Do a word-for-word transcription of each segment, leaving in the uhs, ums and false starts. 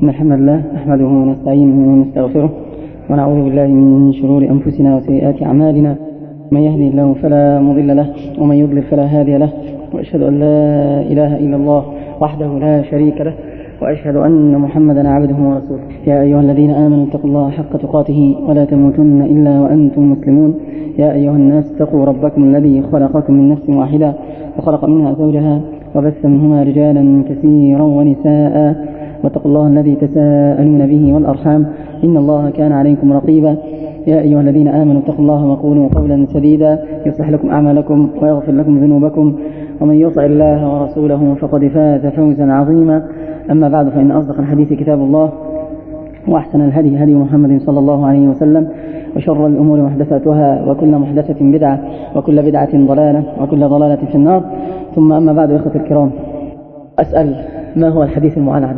إن الحمد لله نحمده ونستعينه ونستغفره ونعوذ بالله من شرور أنفسنا وسيئات أعمالنا. من يهدي الله فلا مضل له ومن يضلل فلا هادي له، وأشهد أن لا إله إلا الله وحده لا شريك له، وأشهد أن محمدا عبده ورسوله. يا أيها الذين آمنوا اتقوا الله حق تقاته ولا تموتن إلا وأنتم مسلمون. يا أيها الناس اتقوا ربكم الذي خلقكم من نفس واحدة وخلق منها زوجها وبث منهما رجالا كثيرا ونساء، واتقوا الله الذي تساءلون به والأرحام إن الله كان عليكم رقيبا. يا أيها الذين آمنوا اتقوا الله وقولوا قولا سديدا يصلح لكم أعمالكم ويغفر لكم ذنوبكم، ومن يطع الله ورسوله فقد فاز فوزا عظيما. أما بعد، فإن أصدق الحديث كتاب الله، وأحسن الهدي هدي محمد صلى الله عليه وسلم، وشر الأمور محدثاتها، وكل محدثة بدعة، وكل بدعة ضلالة، وكل ضلالة في النار. ثم أما بعد، إخوة الكرام، أسأل: ما هو الحديث المعنعن؟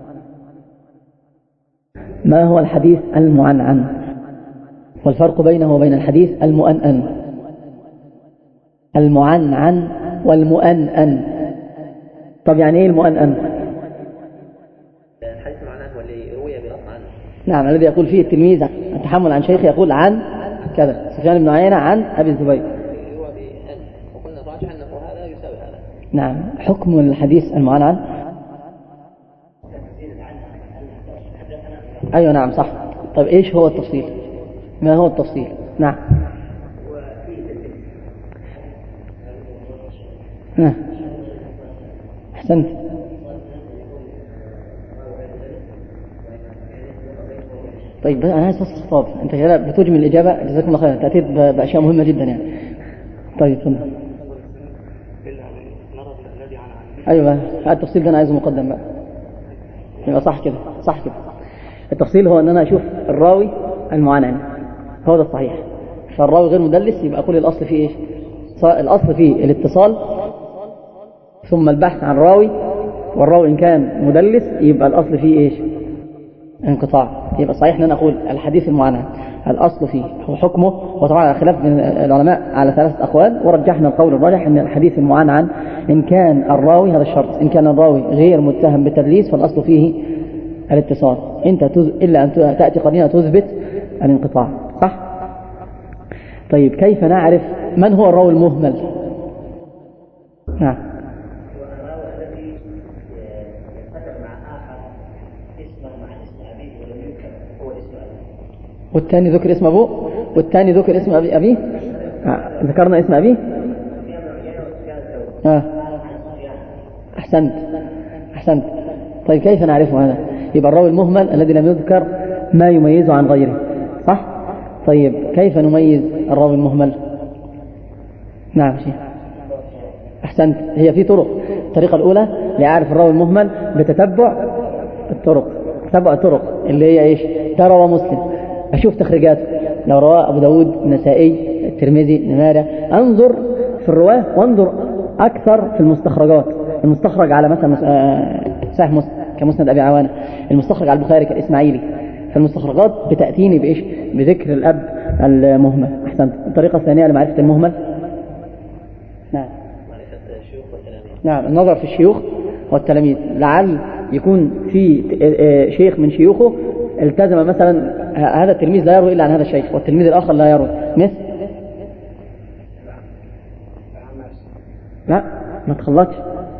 ما هو الحديث المعنعن؟ والفرق بينه وبين الحديث المؤنن. المعنعن والمؤنن. طب يعني ايه المؤنن؟ الحديث المعنعن هو اللي روي بنص عنه. نعم، الذي يقول فيه التلميذ التحمل عن شيخ يقول عن كذا سفيان بن عيينة عن أبي الزبير. هو بأن، وقلنا راجع أنه هذا يساوي هذا. نعم. حكم الحديث المعنعن. أيوة نعم صح. طيب إيش هو التفصيل؟ ما هو التفصيل؟ نعم. نعم أحسنت. طيب أنا عايز أصل خطاب، أنت كده بتجمل الإجابة، جزاكم الله خيرا، تأتيت بأشياء مهمة جدا يعني. طيب ثم أيوة التفصيل ده أنا عايزه مقدم بقى، يبقى صح كده، صح كده. التفصيل هو أن أنا أشوف الراوي المعنعن، هو ده الصحيح. فالراوي غير مدلس، يبقى أقول الأصل فيه إيش؟ الأصل فيه الاتصال، ثم البحث عن راوي، والراوي إن كان مدلس يبقى الأصل فيه إيش؟ انقطاع. يبقى صحيح أن أنا أقول الحديث المعنعن الأصل فيه هو حكمه، وطبعا على خلاف من العلماء على ثلاثة أقوال، ورجحنا القول الراجح أن الحديث المعنعن إن كان الراوي، هذا الشرط، إن كان الراوي غير متهم بالتدليس فالأصل فيه الاتصال، انت تز... إلا أن تأتي قرينة تثبت الانقطاع. صح؟ طيب كيف نعرف من هو الراوي المهمل؟ نعم. والثاني ذكر اسم أبوه، والثاني ذكر اسم أبي أبيه. آه. ذكرنا اسم أبيه. آه. أحسنت أحسنت. طيب كيف نعرفه هذا؟ يبقى الراوي المهمل الذي لم يذكر ما يميزه عن غيره. صح؟ طيب كيف نميز الراوي المهمل؟ نعم شيخ أحسنت. هي في طرق. الطريقة الأولى لأعرف الراوي المهمل بتتبع الطرق، تتبع الطرق اللي هي إيش؟ ده رواه مسلم، أشوف تخريجاته، لو رواه أبو داود، النسائي، الترمذي، نمارة، أنظر في الرواه، وانظر أكثر في المستخرجات. المستخرج على مثلا صحيح مسلم كمسند أبي عوانة، المستخرج على البخاري كالإسماعيلي. فالمستخرجات بتأتيني بإيش؟ بذكر الأب المهمل. أحسنت. الطريقة الثانية لمعرفة المهمل، نعم، معرفة الشيوخ والتلاميذ. نعم، النظر في الشيوخ والتلاميذ، لعل يكون في شيخ من شيوخه التزم مثلا هذا التلميذ لا يروي إلا عن هذا الشيخ، والتلميذ الآخر لا يروي، مثل لا ما تخلطش.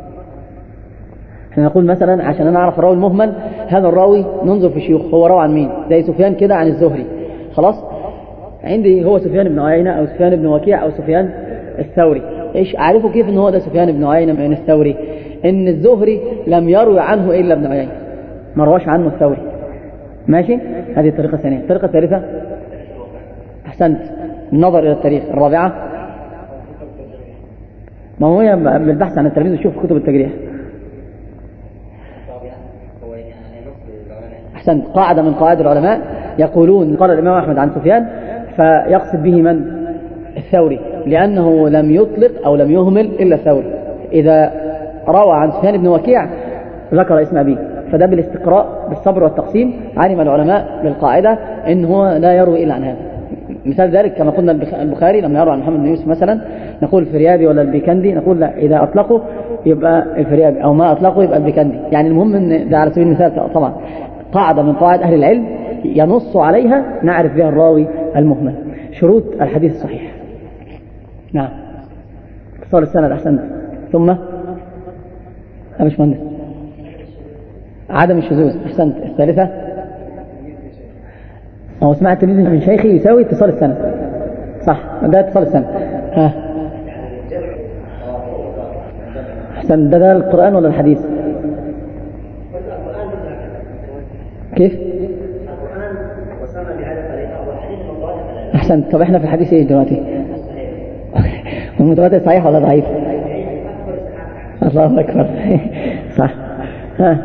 احنا نقول مثلا عشان انا اعرف الراوي المهمل، هذا الراوي ننظر في شيوخ، هو روى عن مين؟ زي سفيان كده عن الزهري، خلاص عندي هو سفيان بن عيينة او سفيان بن وكيع او سفيان الثوري. ايش اعرفه كيف ان هو ده سفيان بن عيينة من الثوري؟ ان الزهري لم يروي عنه الا ابن عيينة، ما رواش عنه الثوري. ماشي؟ هذه الطريقة الثانية. الطريقة الثالثة، احسنت، النظر الى التاريخ. الرابعة، ما هو بالبحث عن التلميذ وشوف كتب التجريح. أحسنت. قاعدة من قواعد العلماء يقولون قال الإمام أحمد عن سفيان فيقصد به من؟ الثوري، لأنه لم يطلق أو لم يهمل إلا الثوري. إذا روى عن سفيان بن وكيع ذكر اسم أبيه، فده بالاستقراء بالصبر والتقسيم علم العلماء بالقاعدة إن هو لا يروي إلا عن هذا. مثال ذلك كما قلنا البخاري لما يروى عن محمد بن يوسف مثلا نقول الفريابي ولا البيكندي، نقول لا، إذا أطلقوا يبقى الفريابي، أو ما أطلقوا يبقى البيكندي. يعني المهم إن ده على سبيل المثال طبعا. قاعدة من قواعد أهل العلم ينص عليها نعرف بها الراوي المهمل. شروط الحديث الصحيح. نعم. اتصال السند أحسنت. ثم مش مهندس عدم الشذوذ أحسنت. الثالثة هو سماع التلميذ من شيخه يساوي اتصال السند صح ده اتصال السند. ها أحسن. ده, ده القرآن ولا الحديث كيف أحسن. طب احنا في الحديث ايه دلوقتي المتواتر صحيح ولا ضعيف؟ الله أكبر صح. ها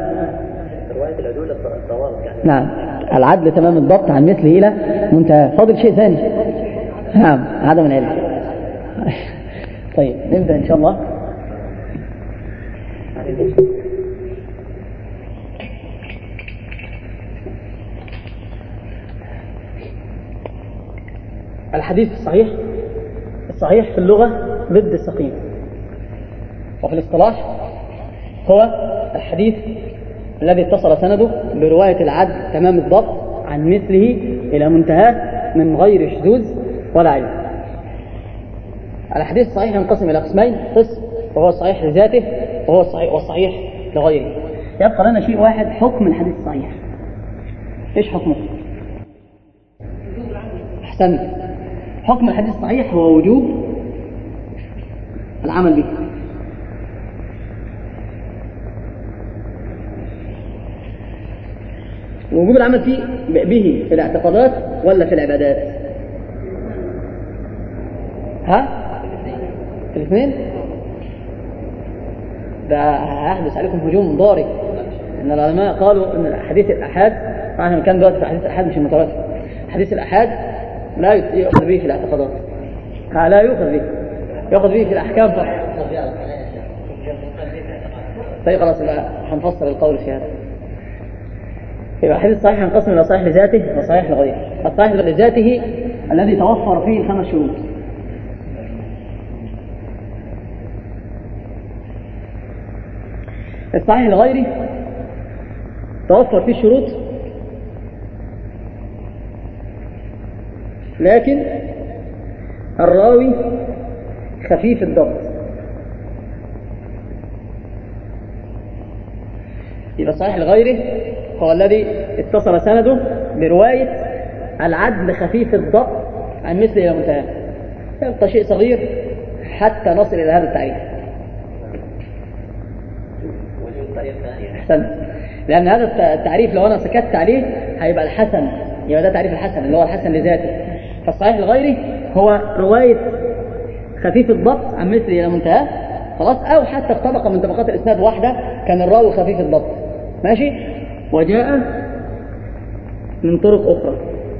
نعم العدل تمام الضبط عن مثله إلى منتهى. فاضل شيء ثاني نعم عدم العلم. طيب نبدأ إن شاء الله. الحديث الصحيح الصحيح في اللغة ضد السقيم، وفي الاصطلاح هو الحديث الذي اتصل سنده برواية العدل تمام الضبط عن مثله إلى منتهاه من غير شذوذ ولا عيب. الحديث الصحيح ينقسم إلى قسمين، قسم وهو الصحيح لذاته وهو الصحيح والصحيح لغيره. يبقى لنا شيء واحد حكم الحديث الصحيح. إيش حكمه؟ أحسنت. حكم الحديث الصحيح هو وجوب العمل به. وجوب العمل فيه به في الاعتقادات ولا في العبادات؟ ها؟ في الاثنين؟ ده هيحدث عليكم هجوم ضاري. ان العلماء قالوا ان حديث الأحاد، احنا كان دلوقتي في حديث الأحاد مش المتواتر. حديث الأحاد لا يؤخذ به في الاعتقادات، لا يؤخذ به، يؤخذ به في الأحكام فقط. طيب خلاص هنفصل القول في هذا. يبقى الحديث الصحيح ينقسم إلى صحيح لذاته وصحيح لغيره. الصحيح لذاته الذي توفر فيه الخمس شروط. الصحيح لغيره توفر فيه الشروط لكن الراوي خفيف الضبط. يبقى الصحيح لغيره هو الذي اتصل سنده برواية العدل خفيف الضبط عن مثل إلى منتهى. يبقى شيء صغير حتى نصل إلى هذا التعريف. أحسنت. لأن هذا التعريف لو أنا سكت عليه هيبقى الحسن، يبقى ده تعريف الحسن اللي هو الحسن لذاته. فالصحيح لغيره هو رواية خفيف الضبط عن مثل إلى منتهى خلاص، أو حتى في طبقة من طبقات الإسناد واحدة كان الراوي خفيف الضبط ماشي وجاء من طرق أخرى.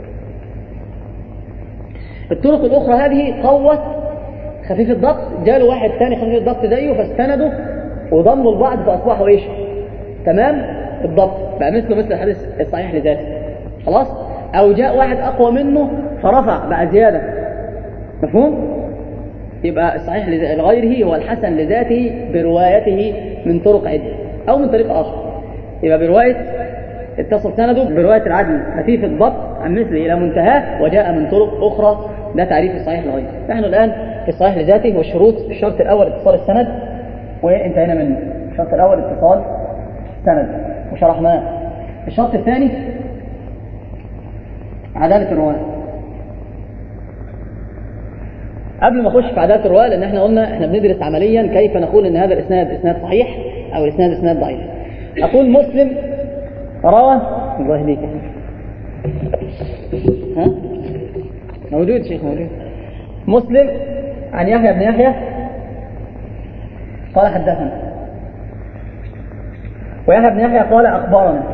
الطرق الأخرى هذه قوت خفيف الضبط، جاله واحد ثاني خفيف الضبط زيه فاستندوا وضموا البعض فأصبحوا إيش تمام الضبط بقى مثله مثل الحديث الصحيح لذاته خلاص. أو جاء واحد أقوى منه فرفع بقى زيادة. مفهوم؟ يبقى الصحيح لغيره هو الحسن لذاته بروايته من طرق عدة أو من طريق آخر. يبقى برواية اتصل سنده برواية العدل خفيف الضبط عن مثله إلى منتهاه وجاء من طرق أخرى. ده تعريف الصحيح لغيره. نحن الآن في الصحيح لذاته والشروط. الشرط الأول اتصال السند وانتهينا منه. الشرط الأول اتصال السند وشرحناه. الشرط الثاني عدالة الرواة. قبل ما اخش في عدالة الرواة، لان احنا قلنا احنا بندرس عمليا كيف نقول ان هذا الاسناد اسناد صحيح او الاسناد اسناد ضعيف. اقول مسلم روى الله يهديك ها موجود شيخ موجود. مسلم عن يحيى بن يحيى قال حدثنا، ويحيى بن يحيى قال اخبرنا،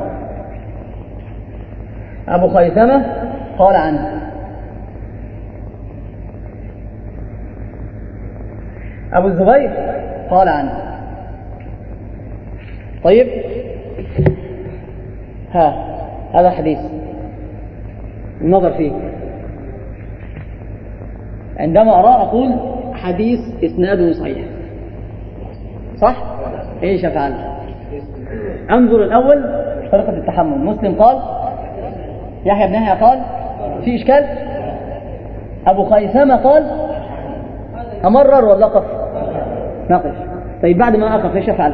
ابو خيثمة قال عنه، أبو الزبير قال عنه. طيب ها هذا حديث النظر فيه. عندما أرى أقول حديث إسناده صحيح صح؟ إيش أفعل؟ أنظر الأول طريقة التحمل. مسلم قال، يحيى بن يحيى قال في إشكال، أبو خيثمة قال أمرر ولا أقف؟ نقف. طيب بعد ما أقف إيش أفعل؟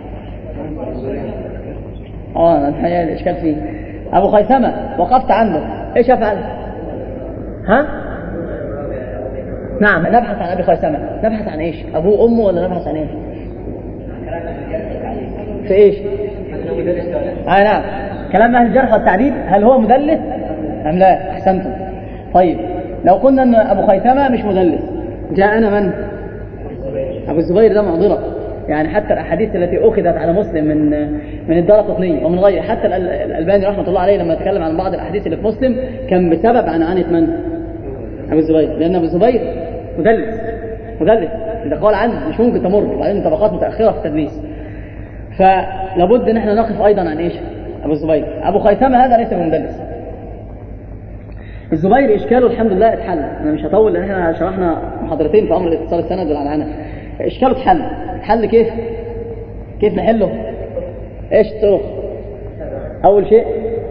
آه الحقيقة الإشكال فيه. أبو خيثمة وقفت عنده إيش أفعل؟ ها؟ نعم نبحث عن أبي خيثمة. نبحث عن إيش؟ أبوه أمه ولا نبحث عن إيش؟ في إيش؟ آه نعم كلام أهل الجرح والتعديل، هل هو مدلس أم لا؟ أحسنتم. طيب لو قلنا أن أبو خيثمة مش مدلس، جاءنا من؟ أبو الزبير ده معضلة، يعني حتى الأحاديث التي أخذت على مسلم من من الدارقطني ومن غيره، حتى الألباني رحمة الله عليه لما تكلم عن بعض الأحاديث اللي في مسلم كان بسبب عنعنة من؟ أبو الزبير، لأن أبو الزبير مدلس مدلس إذا قال عنه مش ممكن تمر، وبعدين طبقات متأخرة في التدليس، فلابد ان احنا نقف ايضا عن ايش؟ ابو الزبير. ابو خيثمة هذا ليس بمدلس. الزبير اشكاله الحمد لله اتحل، انا مش هطول لان احنا شرحنا محاضرتين في امر الاتصال السند والعنعنه. اشكاله اتحل. اتحل كيف؟ كيف نحله؟ ايش الطرق؟ اول شيء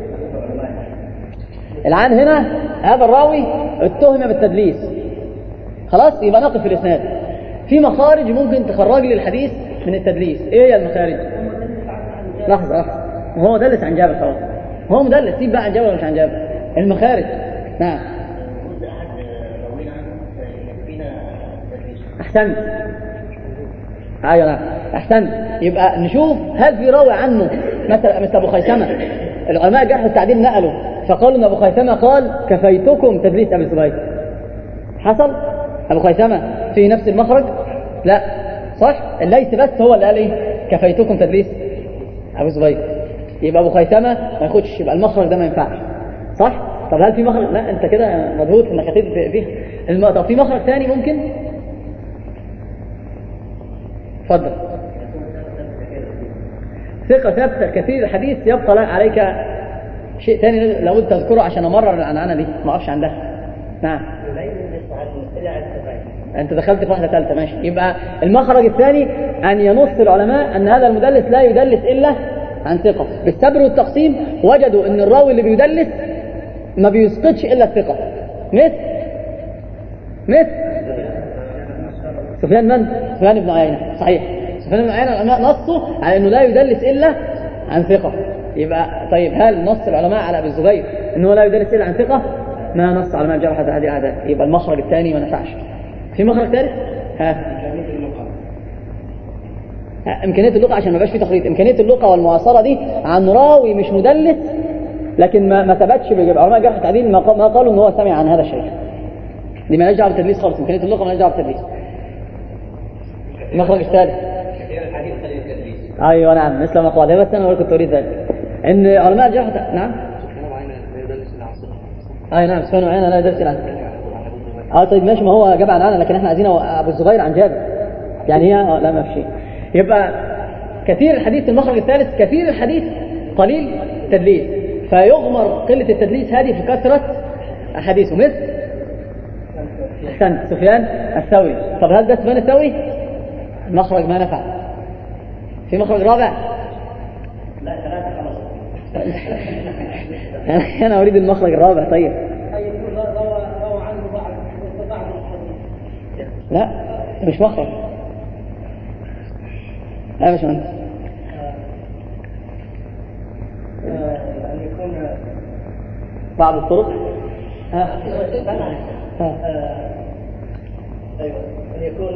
العن هنا هذا الراوي اتهم بالتدليس، خلاص يبقى نقف في الاسناد. في مخارج ممكن تخرج لي الحديث من التدليس. ايه هي المخارج؟ لحظه لحظه وهو مدلس عن جابر خلاص، هو مدلس سيب بقى عن جابر ولا مش عن جابر. المخارج نعم احسنت ايوه نعم احسنت. يبقى نشوف هل في راوي عنه مثلا مثل ابو خيثمة العلماء جرح التعديل نقلوا فقالوا ان ابو خيثمة قال كفيتكم تدليس ابي الزبير. حصل؟ ابو خيثمة في نفس المخرج؟ لا صح؟ الليث بس هو اللي قال ايه؟ كفيتكم تدليس ابو الزبير. يبقى ابو خيثمة ما ياخدش، يبقى المخرج ده ما ينفعش صح؟ طب هل في مخرج؟ لا انت كده مضغوط انك هتدي فيه الم... طب في مخرج ثاني ممكن؟ اتفضل. ثقة ثابتة كثير الحديث يبقى لا عليك شيء ثاني لابد تذكره عشان امرر العنعنة دي ما اقفش عندها. نعم انت دخلت في واحدة ثالثة ماشي. يبقى المخرج الثاني ان ينص العلماء ان هذا المدلس لا يدلس الا عن ثقة. بالسبر والتقسيم وجدوا ان الراوي اللي بيدلس ما بيسقطش الا الثقة. مثل مثل سفيان من؟ سفيان بن عيينة. صحيح سفيان بن عيينة العلماء نصوا على انه لا يدلس الا عن ثقة. يبقى طيب هل نص العلماء على ابي الزبير انه لا يدلس الا عن ثقة؟ ما نص علماء الجرح هذه العادات. يبقى المخرج الثاني ما نفعش. في مخرج ثالث؟ ها إمكانية اللقاء عشان ما بقاش في تخليط. إمكانية اللقاء والمواصلة دي عن راوي مش مدلس لكن ما ما ثبتش بيبقى علماء جرح التعديل ما قالوا إن هو سمع عن هذا الشيء. دي ما دعوه بالتدليس خالص. إمكانية اللقاء ما دعوه بالتدليس. المخرج الثالث أيوة نعم مثل ما قال. بس أنا كنت أريد ذلك إن علماء الجرح نعم أي نعم سفيان بن عيينة لا يدلس إلا عن اه طيب ماشي ما هو جاب عن انا لكن احنا عايزين ابو الزبير عن جابر يعني هي اه لا ما في شيء. يبقى كثير الحديث المخرج الثالث كثير الحديث قليل تدليس فيغمر قلة التدليس هذه في كثرة احاديثه. مثل احسنت سفيان الثوري. طب هل ده سفيان الثوري؟ المخرج ما نفع. في مخرج رابع؟ لا ثلاثة خلاص. انا اريد المخرج الرابع. طيب لا مش مخرج. لا مش مهندس. أن يكون بعض الطرق ها ها أيوة أن يكون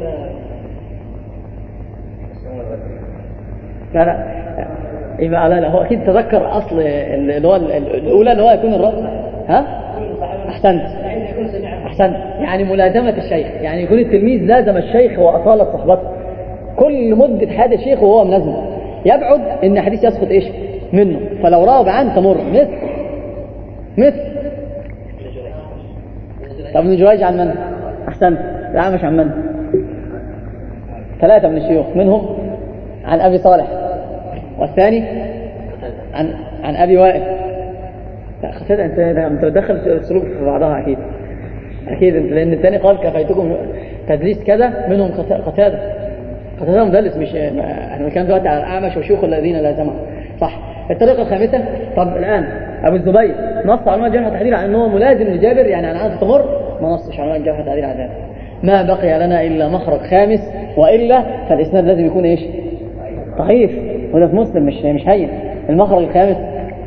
لا لا يبقى لا لا هو أكيد تذكر أصل اللي هو الأولى اللي هو يكون الرأس ها أحسنت أحسنت يعني ملازمة الشيخ يعني يكون التلميذ لازم الشيخ وأطالة صحبته كل مدة هذا الشيخ وهو ملازمه يبعد إن حديث يسقط إيش منه فلو راوي عن تمر مثل مثل طب ابن جريج عن من؟ أحسنت لا مش عن من؟ ثلاثة من الشيوخ منهم عن أبي صالح والثاني عن عن أبي وائل. لا أنت أنت تدخل السلوك في بعضها أكيد أكيد أنت لأن الثاني قال كفيتكم تدليس كذا منهم قتادة قتادة مدلس مش احنا كان دلوقتي على الأعمش وشيوخ الذين لازمهم صح. الطريقة الخامسة، طب الآن أبو الزبير نص علماء الجرح والتعديل عن أنه ملازم لجابر، يعني عن عنه تمر، ما نصش علماء الجرح والتعديل عن ذلك. ما بقي لنا إلا مخرج خامس، وإلا فالإسناد لازم يكون إيش؟ ضعيف، وده في مسلم مش مش هين. المخرج الخامس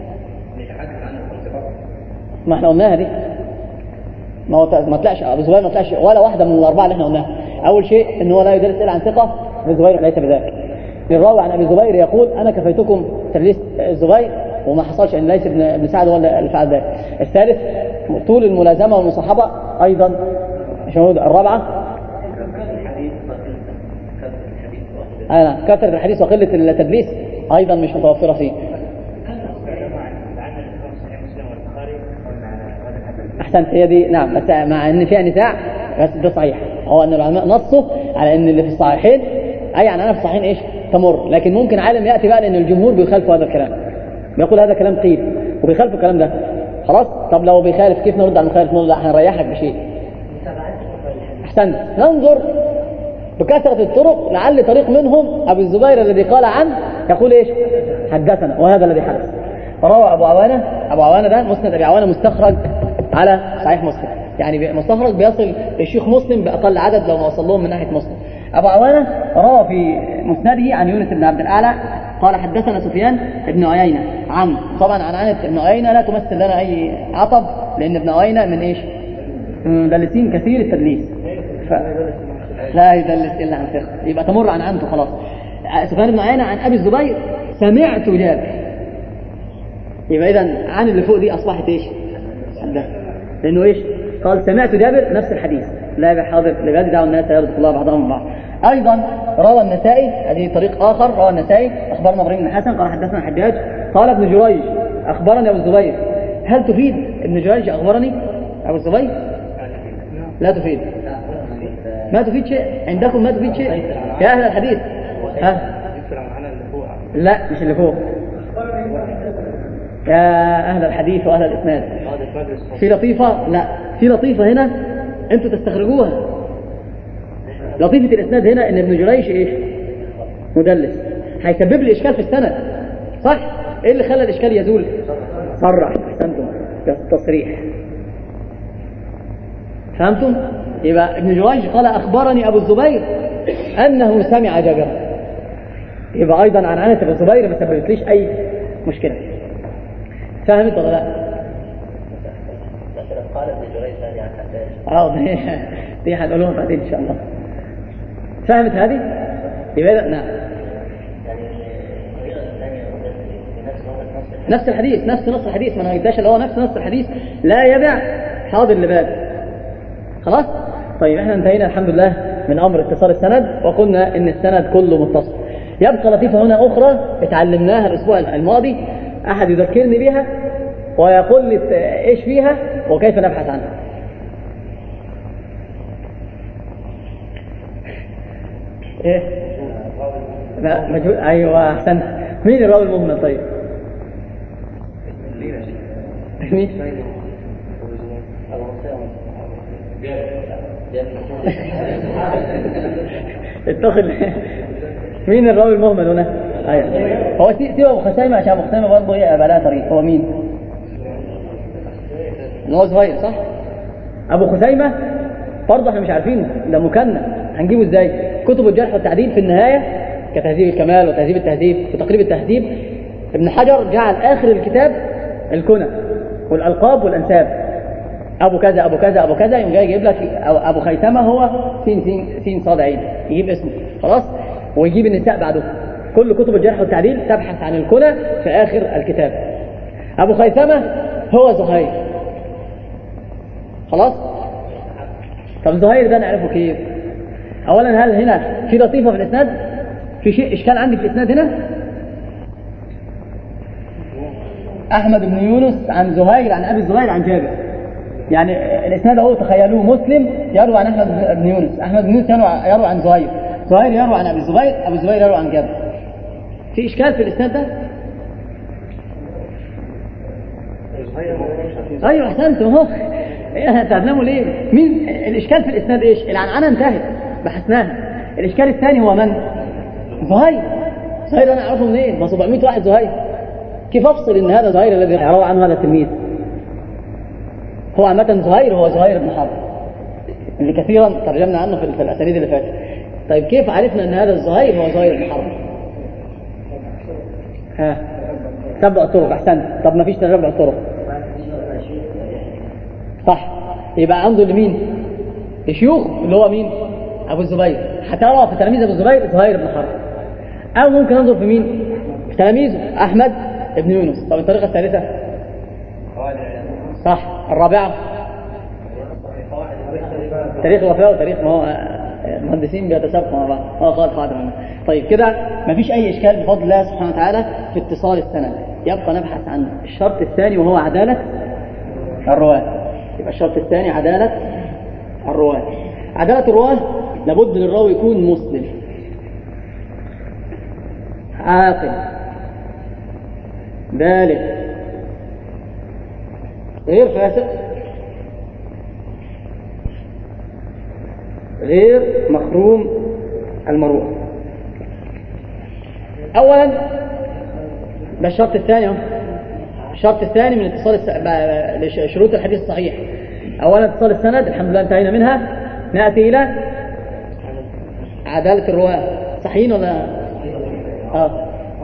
ما احنا قلناها دي، ما هو ما طلعش ابو زبير، ما طلعش ولا واحده من الاربعه اللي احنا قلناها. اول شيء ان هو لا يدرس الا عن ثقه، ابو زبير ليس بذلك. الراوي عن ابي زبير يقول انا كفيتكم تدليس الزبير، وما حصلش ان ليس ابن ابن سعد ولا اللي فعل ذلك. الثالث طول الملازمه والمصاحبه ايضا. شهود الرابعه انا كثره الحديث وقله التدليس ايضا مش متوفره فيه. احسنت، هي دي نعم، بس مع ان فيها نزاع بس ده صحيح، هو ان العلماء نصوا على ان اللي في الصحيحين اي عن انا في الصحيحين ايش؟ تمر. لكن ممكن عالم ياتي بقى لان الجمهور بيخالفوا هذا الكلام، بيقول هذا كلام قيل وبيخالفوا الكلام ده، خلاص. طب لو بيخالف كيف نرد على المخالف؟ نقول لا احنا نريحك بشيء. احسنت، ننظر بكثرة الطرق، لعل طريق منهم ابو الزبير الذي قال عنه يقول ايش؟ حدثنا، وهذا الذي حدث. فروى ابو عوانه، ابو عوانه ده مسند ابي عوانه مستخرج على صحيح مسلم، يعني مستخرج بيصل للشيخ مسلم باقل عدد لو ما وصل لهم من ناحيه مسلم. ابو عوانه روى في مسنده عن يونس بن عبد الاعلى قال حدثنا سفيان بن عيينه عن، طبعا عن عنه ابن عيينه لا تمثل لنا اي عطب، لان ابن عيينه من ايش؟ من مدلسين كثير التدليس، ف... لا يدلس الا عن ثقه، يبقى تمر عن عنته خلاص. سفيان بن عيينه عن ابي الزبير سمعت جابر، يبقى اذا عن اللي فوق دي اصبحت ايش؟ حدث، لانه ايش؟ قال سمعت جابر نفس الحديث، لا بحاضر لبعد دعوا الناس يرزق الله بعضهم من بعض. ايضا روى النسائي، هذه طريق اخر، روى النسائي اخبرنا ابراهيم بن حسن قال حدثنا حجاج قال ابن جريج اخبرني ابو الزبير. هل تفيد ابن جريج اخبرني ابو الزبير؟ لا تفيد، ما تفيد شيء عندكم، ما تفيد شيء يا اهل الحديث. ها؟ لا مش اللي فوق يا أهل الحديث وأهل الإسناد. في لطيفة، لا في لطيفة هنا أنتوا تستخرجوها. لطيفة الإسناد هنا إن ابن جريش إيش؟ مدلس، هيسبب لي إشكال في السند، صح؟ إيه اللي خلى الإشكال يزول؟ صرح، أحسنتم، تصريح، فهمتم؟ يبقى ابن جريش قال أخبرني أبو الزبير أنه سمع جابر، يبقى أيضا عن عنة أبو الزبير ما سببتليش أي مشكلة. فهمت ولا لا؟ مثلا قال ابن جريج هذه عن حداش. اه دي دي هنقولهم بعدين ان شاء الله. فهمت هذه؟ يبقى نعم. نفس الحديث، نفس نص الحديث، ما انا قلتش اللي هو نفس نص الحديث، لا يدع حاضر لباب. خلاص؟ طيب احنا انتهينا الحمد لله من امر اتصال السند، وقلنا ان السند كله متصل. يبقى لطيفة هنا اخرى اتعلمناها الاسبوع الماضي، أحد يذكرني بها ويقول لي إيش فيها وكيف نبحث عنها. إيه؟ لا مجهول، أيوة أحسنت. مين الراوي المهمل طيب؟ مين؟ اتخذ. مين الراوي المهمل هنا؟ أيوة. هو سيبه أبو خسيمة عشان أبو خسيمة برضه يبقى لها طريق. هو مين؟ هو صغير صح؟ أبو خسيمة برضه احنا مش عارفين ده مكنى، هنجيبه ازاي؟ كتب الجرح والتعديل في النهاية كتهذيب الكمال وتهذيب التهذيب وتقريب التهذيب، ابن حجر جعل آخر الكتاب الكنى والألقاب والأنساب، أبو كذا أبو كذا أبو كذا، يوم جاي يجيب لك أبو خيثمة هو سين سين سين صاد عين، يجيب اسمه خلاص، ويجيب النساء بعده. كل كتب الجرح والتعديل تبحث عن الكنى في آخر الكتاب. أبو خيثمة هو زهير، خلاص. طب زهير ده نعرفه كيف؟ أولا هل هنا في لطيفة في الإسناد؟ في شيء إشكال عندي في الإسناد هنا؟ أحمد بن يونس عن زهير عن أبي الزبير عن جابر، يعني الإسناد أهو تخيلوه، مسلم يروي عن أحمد بن يونس، أحمد بن يونس يروي عن زهير، زهير يروي عن أبي الزبير، أبو الزبير يروي عن جابر. في إشكال في الإسناد ده؟ أيوة أحسنتم اهو. إيه تعلموا ليه؟ مين الإشكال في الإسناد إيش؟ العنعنة انتهت بحثناها. الإشكال الثاني هو من؟ زهير. زهير أنا أعرفه منين؟ ما سبعمائة واحد زهير. كيف أفصل إن هذا زهير الذي روى عنه هذا التلميذ؟ هو عامة زهير هو زهير بن حرب اللي كثيرا ترجمنا عنه في الأسانيد اللي فاتت. طيب كيف عرفنا أن هذا الزهير هو زهير بن حرب؟ ها تبع الطرق. أحسنت. طب ما فيش تتبع الطرق صح، يبقى عنده لمين؟ شيوخ اللي هو مين؟ أبو الزبير. هترى في تلاميذ أبو الزبير زهير بن حرب، أو ممكن ننظر في مين؟ في تلاميذه أحمد بن يونس. طب الطريقة الثالثة صح. الرابعة تاريخ الوفاة وتاريخ، ما هو المهندسين بيتسابقوا مع بعض. اه قال قاعدة منه. طيب كده مفيش أي إشكال بفضل الله سبحانه وتعالى في اتصال السند. يبقى نبحث عن الشرط الثاني وهو عدالة الرواة. يبقى الشرط الثاني عدالة الرواة. عدالة الرواة لابد للراوي يكون مسلم عاقل بالغ غير فاسق غير مخروم المروءة. أولا ده الشرط الثاني. الشرط الثاني من اتصال الس... شروط الحديث الصحيح. أولا اتصال السند، الحمد لله انتهينا منها. نأتي إلى عدالة الرواة. صحيحين ولا اه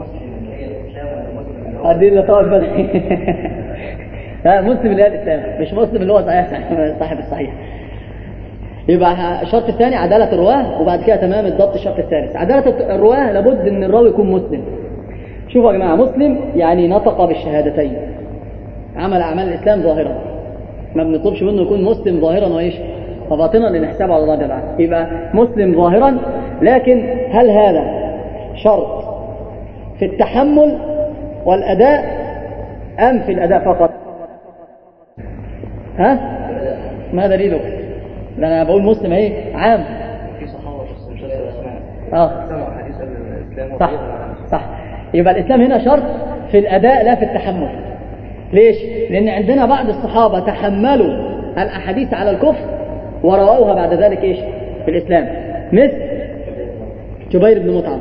هذه اللي طالب بالي. لا مسلم اللي هي الإسلام، مش مسلم اللي هو صحيح صاحب الصحيح. يبقى الشرط الثاني عدالة الرواة، وبعد كده تمام الضبط. الشرط الثالث عدالة الرواة لابد ان الراوي يكون مسلم. شوفوا يا جماعة، مسلم يعني نطق بالشهادتين، عمل أعمال الإسلام ظاهرا. ما بنطلبش منه يكون مسلم ظاهرا وإيش وباطنا لنحسبه على الله جل وعلا. يبقى مسلم ظاهرا، لكن هل هذا شرط في التحمل والأداء أم في الأداء فقط؟ ها؟ ما دليلك؟ لأن أنا بقول مسلم اهي عام. في صحابة مش شرط الأسماء. اه سمع حديث الإسلام. صح صح. يبقى الإسلام هنا شرط في الأداء لا في التحمل. ليش؟ لأن عندنا بعض الصحابة تحملوا الأحاديث على الكفر ورواوها بعد ذلك إيش؟ في الإسلام، مثل جبير بن مطعم.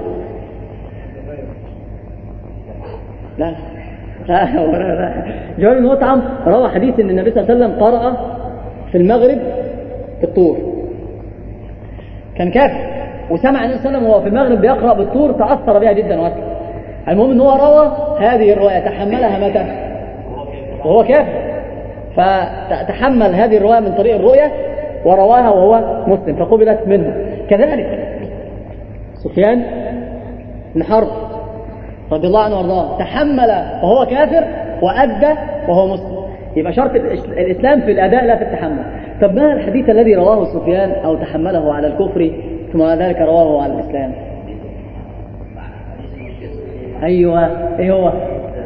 لا لا لا جبير بن مطعم روى حديث أن النبي صلى الله عليه وسلم قرأ في المغرب في الطور. كان كافر وسمع النبي صلى الله عليه وسلم وهو في المغرب بيقرأ بالطور، تأثر بها جدا واسع. المهم ان هو روى هذه الرواية، تحملها متى؟ وهو كافر، فتحمل هذه الرواية من طريق الرؤية ورواها وهو مسلم فقبلت منه. كذلك سفيان بن حرب رضي الله عنه وارضاه تحمل وهو كافر وأدى وهو مسلم. يبقى شرط الإسلام في الأداء لا في التحمل. طب ما الحديث الذي رواه سفيان أو تحمله على الكفر ثم ذلك رواه على الإسلام؟ أيوة إيه هو؟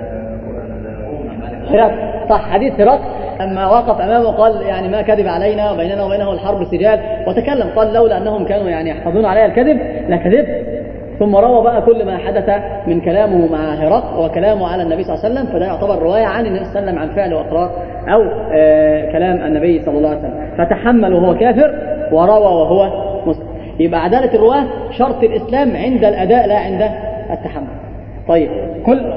هرقل. صح، حديث هرقل أما وقف أمامه قال يعني ما كذب علينا وبيننا وبينه الحرب سجال، وتكلم قال لولا أنهم كانوا يعني يحفظون علي الكذب لكذبت. ثم روى بقى كل ما حدث من كلامه مع هرقل وكلامه على النبي صلى الله عليه وسلم، فده يعتبر رواية عن النبي صلى الله عليه وسلم عن فعل وإقرار أو آه كلام النبي صلى الله عليه وسلم. فتحمل وهو كافر وروى وهو مسلم. يبقى عدالة الرواة شرط الإسلام عند الأداء لا عند التحمل. طيب كل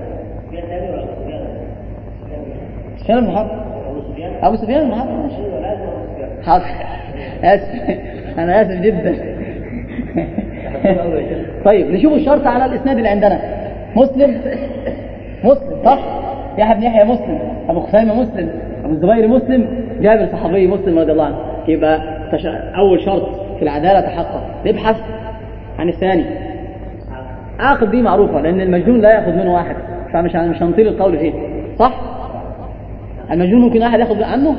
سفيان بن حرب أبو سفيان بن حرب حاضر آسف أنا آسف جدا. طيب نشوف الشرط على الإسناد اللي عندنا. مسلم مسلم صح، يحيى بن يحيى مسلم، أبو خثيمة مسلم، أبو الزبير مسلم، جابر صحابي مسلم رضي الله عنه. يبقى أول شرط في العدالة تحقق. نبحث عن الثاني. عاقل دي معروفة لأن المجنون لا يأخذ منه واحد، فمش مش هنطيل القول فيه صح. المجنون ممكن أحد يأخذ عنه؟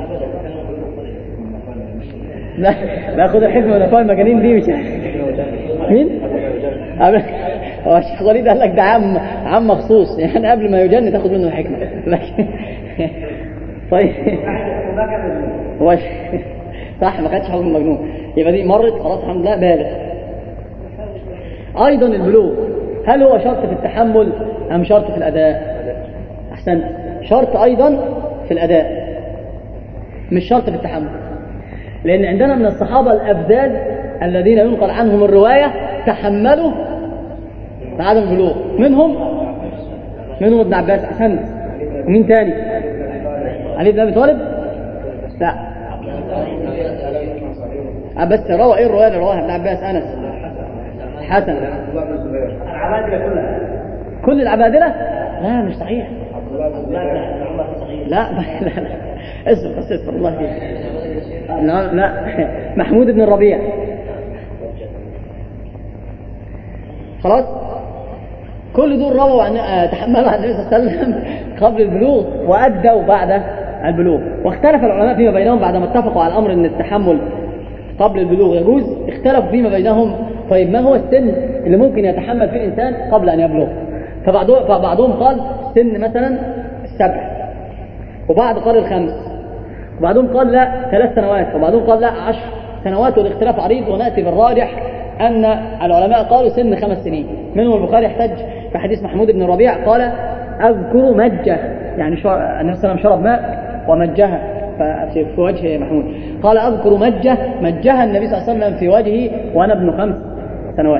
لا لا خذ الحكمة من أفواه المجانين دي. مش مين؟ هو الشيخ وليد قال لك ده عام عام مخصوص يعني قبل ما يجن تاخذ منه الحكمة. لكن طيب هو صح ما كانش حكم مجنون. يبقى دي مرت خلاص الحمد لله. بالغ. أيضا البلوغ هل هو شرط في التحمل أم شرط في الأداء؟ أحسن، شرط أيضا في الأداء مش شرط في التحمل. لأن عندنا من الصحابة الأبدال الذين ينقل عنهم الرواية تحملوا بعدم البلوغ. منهم منهم ابن عباس. أحسنت. ومين تاني؟ علي بن أبي طالب؟ لا. بس روى إيه الرواية اللي رواها ابن عباس؟ أنس، حسن، العبادلة كلها. كل العبادلة؟ لا مش صحيح. لا لا لا اسمع بس اسمع الله فيك. لا لا محمود بن الربيع. خلاص كل دول رووا عن تحملوا عن النبي صلى الله عليه وسلم قبل البلوغ وأدوا بعد البلوغ. واختلف العلماء فيما بينهم بعدما اتفقوا على الأمر أن التحمل قبل البلوغ يجوز، اختلفوا فيما بينهم طيب ما هو السن اللي ممكن يتحمل فيه الإنسان قبل أن يبلغ؟ فبعضهم قال سن مثلا السبع، وبعض قال الخمس، وبعضهم قال لا ثلاث سنوات، وبعضهم قال لا عشر سنوات، والاختلاف عريض. ونأتي بالراجح أن العلماء قالوا سن خمس سنين. منهم البخاري احتج في حديث محمود بن الربيع قال أذكر مجة، يعني النبي صلى الله عليه وسلم شرب ماء ومجها في وجه محمود، قال أذكر مجة مجها النبي صلى الله عليه وسلم في وجهه وأنا ابن خمس سنوات.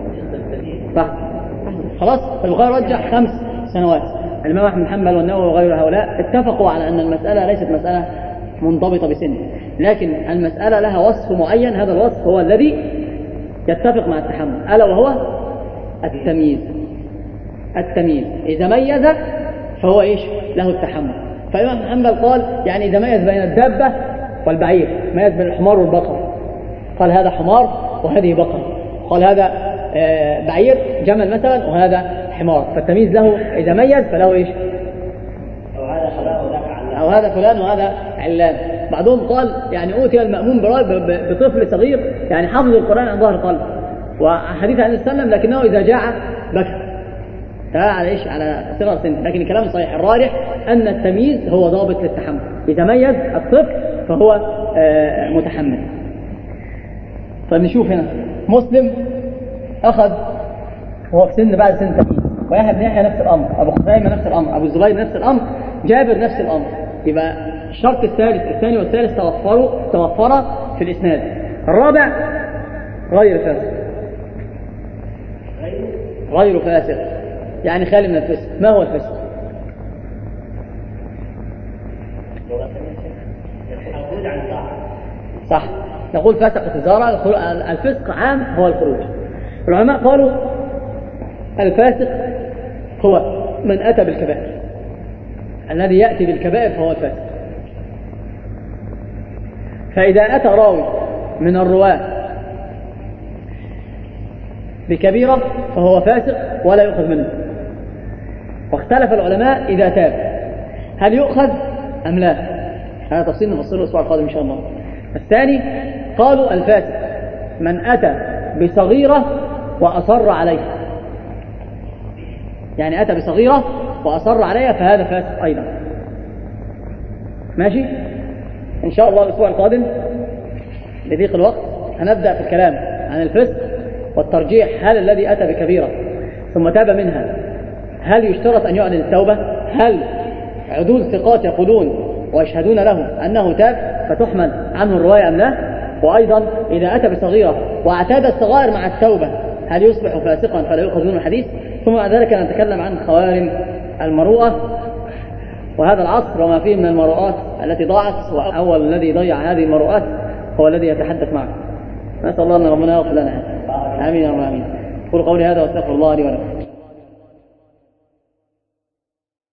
خلاص البخاري رجح خمس سنوات. الإمام أحمد بن حنبل والنووي وغير هؤلاء اتفقوا على أن المسألة ليست مسألة منضبطة بسن، لكن المسألة لها وصف معين، هذا الوصف هو الذي يتفق مع التحمل، ألا وهو التمييز. التمييز إذا ميز فهو إيش؟ له التحمل. فالإمام أحمد بن حنبل قال يعني إذا ميز بين الدابة والبعير، ميز بين الحمار والبقر، قال هذا حمار وهذه بقر، قال هذا بعير جمل مثلا وهذا حمار، فالتمييز له إذا ميز فله إيش؟ أو هذا فلان وهذا علان. بعضهم قال يعني أوتي المأمون بطفل صغير يعني حفظ القرآن عن ظهر قلب، وحديث عن السلام لكنه إذا جاع بكى، على إيش؟ على صغر سن. لكن الكلام صحيح الراجح أن التمييز هو ضابط للتحمل، إذا ميز الطفل فهو متحمل. طيب نشوف هنا مسلم أخذ وهو في سن بعد سن تمييز، ويحيى بن يحيى نفس الأمر، أبو خزيمة نفس الأمر، أبو الزبير نفس الأمر، جابر نفس الأمر. يبقى الشرط الثالث الثاني والثالث توفروا توفر في الإسناد. الرابع غير فاسق، غير فاسق يعني خالي من الفسق. ما هو الفسق؟ صح، نقول فسق تجارة. الفسق عام هو الخروج. العلماء قالوا الفاسق هو من أتى بالكبائر، الذي يأتي بالكبائر فهو الفاسق. فإذا أتى راوي من الرواة بكبيرة فهو فاسق ولا يؤخذ منه. واختلف العلماء إذا تاب هل يؤخذ أم لا، هذا تفصيل نفصله الأسبوع القادم إن شاء الله. الثاني قالوا الفاسق من أتى بصغيرة وأصر عليها، يعني أتى بصغيرة وأصر عليها فهذا فاسق أيضا. ماشي إن شاء الله الأسبوع القادم لضيق الوقت هنبدأ في الكلام عن الفسق والترجيح. هل الذي أتى بكبيرة ثم تاب منها هل يشترط أن يعلن التوبة؟ هل عدول ثقات يقولون ويشهدون له أنه تاب فتحمل عنه الرواية أم لا؟ وأيضا إذا أتى بصغيرة واعتاد الصغائر مع التوبة هل يصبح فاسقا فلا يؤخذ منه الحديث؟ ثم بعد ذلك نتكلم عن خوارم المروءة وهذا العصر وما فيه من المروءات التي ضاعت، وأول الذي ضيع هذه المروءات هو الذي يتحدث معك. نسأل الله أن ربنا يغفر لنا. آمين يا رب العالمين. قولوا قولي هذا واستغفر الله لي ولكم.